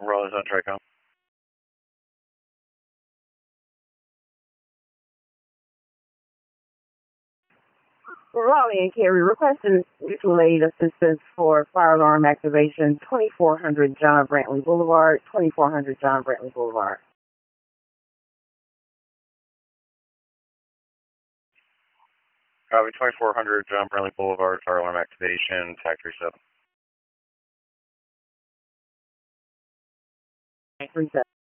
Rollers on Tricom. Raleigh and Cary requesting mutual aid assistance for fire alarm activation, 2400 John Brantley Boulevard, 2400 John Brantley Boulevard. Copy, 2400 John Brantley Boulevard, fire alarm activation, Factory 7. 37.